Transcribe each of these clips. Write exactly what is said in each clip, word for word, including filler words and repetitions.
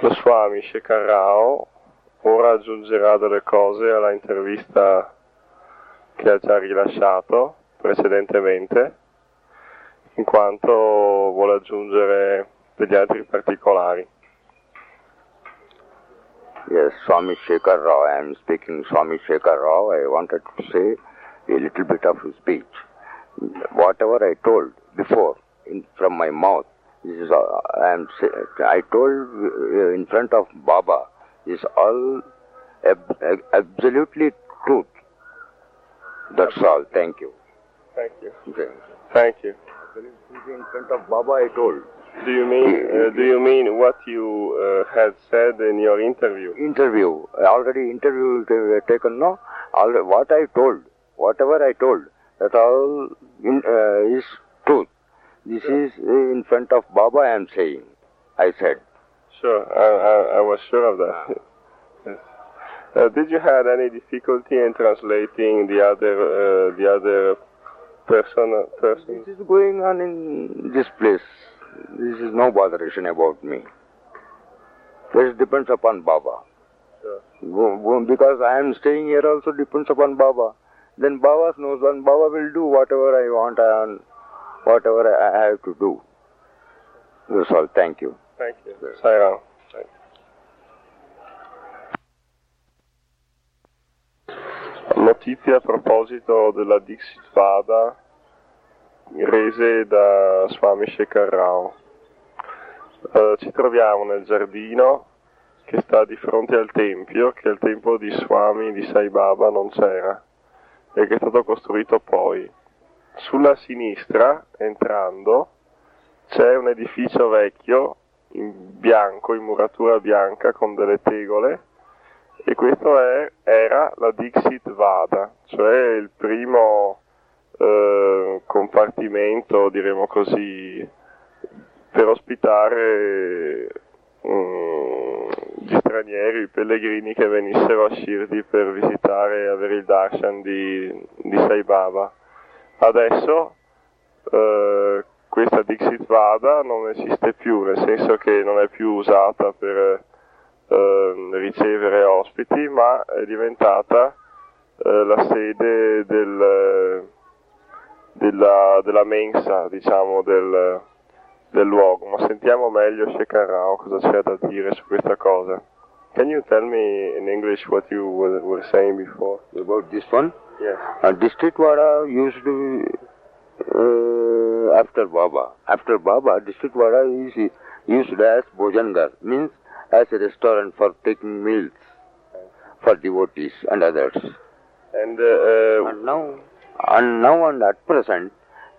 Lo Swami Shekhar Rao ora aggiungerà delle cose alla intervista che ha già rilasciato precedentemente, in quanto vuole aggiungere degli altri particolari. Yes, Swami Shekhar Rao. I am speaking Swami Shekhar Rao. I wanted to say a little bit of speech. Whatever I told before in, from my mouth, this is all, I am. I told uh, in front of Baba is all ab, ab, absolutely truth. That's all. Thank you. Thank you. Okay. Thank you. In front of Baba, I told. Do you mean uh, Do you mean what you uh, had said in your interview? Interview. I already interview uh, taken. No. Already, what I told, whatever I told, that all in, uh, is truth. This sure. is uh, in front of Baba. I am saying. I said. Sure. I I, I was sure of that. Yes. Uh, did you have any difficulty in translating the other uh, the other person? person? This is going on in this place. This is no botheration about me. This depends upon Baba. Sure. Because I am staying here also depends upon Baba. Then Baba knows, and Baba will do whatever I want and whatever I have to do. That's all. Thank you. Thank you. Sai Ram. Notizie a proposito della Dixit Vada rese da Swami Shekhar Rao. Uh, ci troviamo nel giardino che sta di fronte al tempio, che al tempo di Swami di Sai Baba non c'era e che è stato costruito poi. Sulla sinistra, entrando, c'è un edificio vecchio in bianco, in muratura bianca con delle tegole, e questo è, era la Dixit Vada, cioè il primo eh, compartimento, diremo così, per ospitare um, gli stranieri, i pellegrini che venissero a Shirdi per visitare e avere il darshan di, di Sai Baba. Adesso eh, questa Dixit Vada non esiste più, nel senso che non è più usata per eh, ricevere ospiti, ma è diventata eh, la sede del, della, della mensa, diciamo, del, del luogo. Ma sentiamo meglio Shekhar Rao cosa c'è da dire su questa cosa. Can you tell me in English what you were, were saying before? About this one? Yes. Uh, District Vada used to uh, after Baba. After Baba, District Vada is used as Bhojangar, means as a restaurant for taking meals for devotees and others. And, uh, uh, and now, and now and at present,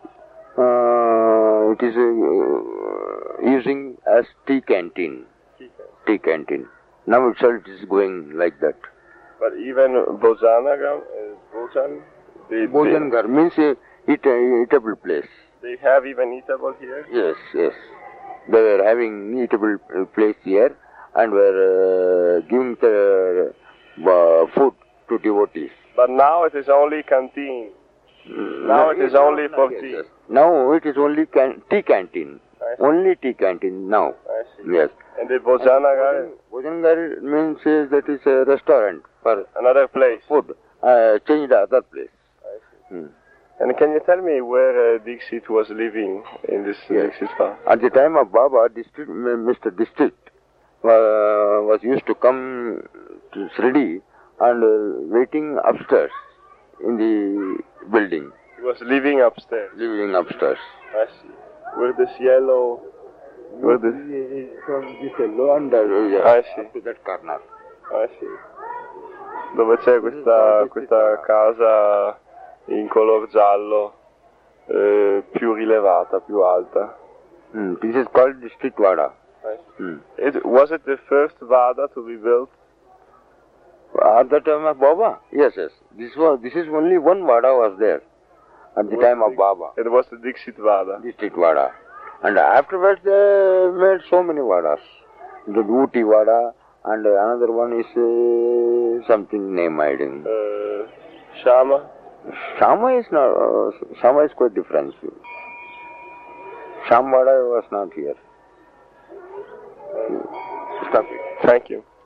uh, it is uh, using as tea canteen. Tea canteen. Now itself it is going like that. But even Bhojanagam, uh, Bhojan, they, Bhojangar they, means a eat, uh, eatable place. They have even eatable here? Yes, yes. They were having eatable place here and were uh, giving the uh, food to devotees. But now it is only canteen. Mm, now it is only for yes, tea. Yes. Now it is only can tea canteen. Only tea canteen now. I see. Yes. And the Bhojanagam? Bhojangar means uh, that is a restaurant for another place. Food. Uh, change the other place. I see. Hmm. And can you tell me where uh, Dixit was living in this yes. Dixit farm? At the time of Baba, district, Mister District uh, was used to come to Sridi and uh, waiting upstairs in the building. He was living upstairs? Living upstairs. I see. Where this yellow... Where this... From this yellow and uh, yeah, I see. Up to that corner. I see. Dove c'è questa, questa casa in color giallo eh, più rilevata, più alta. Mm, this is called District Vada. Mm. It, was it the first Vada to be built? At the time of Baba? Yes, yes. This was this is only one Vada was there at the time of Baba. It was the Dixit Vada. District Vada. And afterwards they made so many Vadas. The Uti Vada and another one is uh, something name I didn't. Uh, Shama? Shama is not, uh, Shama is quite different. Shamvada was not here. stop it. Thank you.